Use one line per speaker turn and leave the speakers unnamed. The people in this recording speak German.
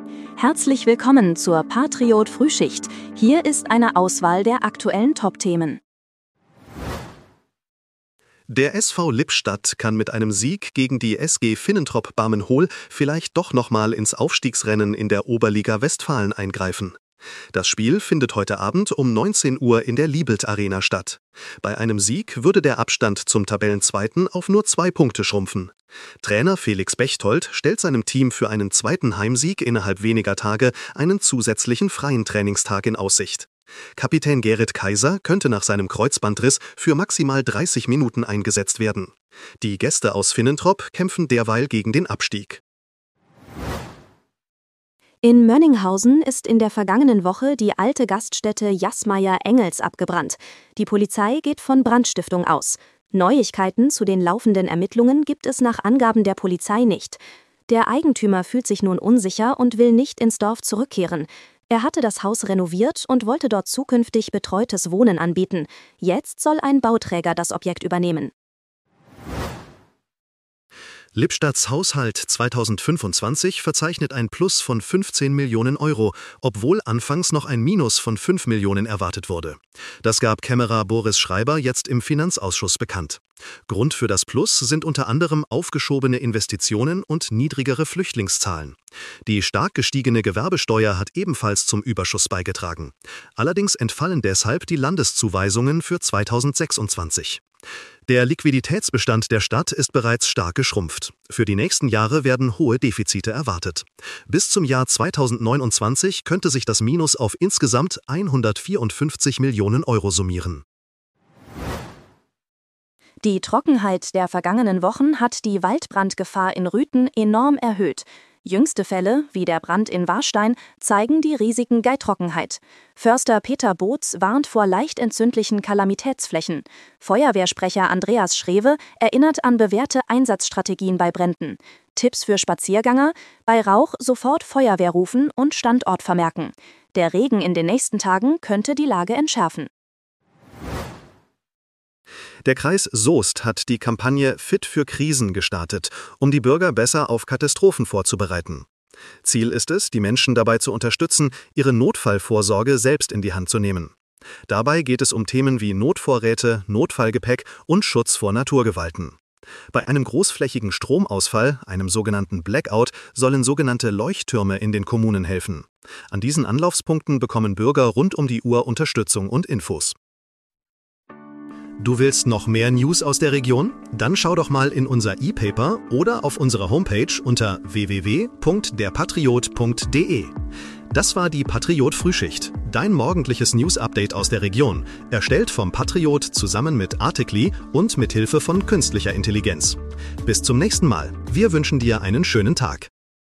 Herzlich willkommen zur Patriot Frühschicht. Hier ist eine Auswahl der aktuellen Top-Themen.
Der SV Lippstadt kann mit einem Sieg gegen die SG Finnentrop-Barmenhol vielleicht doch nochmal ins Aufstiegsrennen in der Oberliga Westfalen eingreifen. Das Spiel findet heute Abend um 19 Uhr in der Liebelt Arena statt. Bei einem Sieg würde der Abstand zum Tabellenzweiten auf nur 2 Punkte schrumpfen. Trainer Felix Bechtold stellt seinem Team für einen zweiten Heimsieg innerhalb weniger Tage einen zusätzlichen freien Trainingstag in Aussicht. Kapitän Gerrit Kaiser könnte nach seinem Kreuzbandriss für maximal 30 Minuten eingesetzt werden. Die Gäste aus Finnentrop kämpfen derweil gegen den Abstieg.
In Mönninghausen ist in der vergangenen Woche die alte Gaststätte Jasmeier Engels abgebrannt. Die Polizei geht von Brandstiftung aus. Neuigkeiten zu den laufenden Ermittlungen gibt es nach Angaben der Polizei nicht. Der Eigentümer fühlt sich nun unsicher und will nicht ins Dorf zurückkehren. Er hatte das Haus renoviert und wollte dort zukünftig betreutes Wohnen anbieten. Jetzt soll ein Bauträger das Objekt übernehmen.
Lippstadts Haushalt 2025 verzeichnet ein Plus von 15 Millionen Euro, obwohl anfangs noch ein Minus von 5 Millionen erwartet wurde. Das gab Kämmerer Boris Schreiber jetzt im Finanzausschuss bekannt. Grund für das Plus sind unter anderem aufgeschobene Investitionen und niedrigere Flüchtlingszahlen. Die stark gestiegene Gewerbesteuer hat ebenfalls zum Überschuss beigetragen. Allerdings entfallen deshalb die Landeszuweisungen für 2026. Der Liquiditätsbestand der Stadt ist bereits stark geschrumpft. Für die nächsten Jahre werden hohe Defizite erwartet. Bis zum Jahr 2029 könnte sich das Minus auf insgesamt 154 Millionen Euro summieren.
Die Trockenheit der vergangenen Wochen hat die Waldbrandgefahr in Rüthen enorm erhöht. Jüngste Fälle, wie der Brand in Warstein, zeigen die Risiken bei Trockenheit. Förster Peter Bootz warnt vor leicht entzündlichen Kalamitätsflächen. Feuerwehrsprecher Andreas Schrewe erinnert an bewährte Einsatzstrategien bei Bränden. Tipps für Spaziergänger: bei Rauch sofort Feuerwehr rufen und Standort vermerken. Der Regen in den nächsten Tagen könnte die Lage entschärfen.
Der Kreis Soest hat die Kampagne Fit für Krisen gestartet, um die Bürger besser auf Katastrophen vorzubereiten. Ziel ist es, die Menschen dabei zu unterstützen, ihre Notfallvorsorge selbst in die Hand zu nehmen. Dabei geht es um Themen wie Notvorräte, Notfallgepäck und Schutz vor Naturgewalten. Bei einem großflächigen Stromausfall, einem sogenannten Blackout, sollen sogenannte Leuchttürme in den Kommunen helfen. An diesen Anlaufspunkten bekommen Bürger rund um die Uhr Unterstützung und Infos. Du willst noch mehr News aus der Region? Dann schau doch mal in unser E-Paper oder auf unserer Homepage unter www.derpatriot.de. Das war die Patriot Frühschicht, dein morgendliches News-Update aus der Region, erstellt vom Patriot zusammen mit Articly und mit Hilfe von künstlicher Intelligenz. Bis zum nächsten Mal. Wir wünschen dir einen schönen Tag.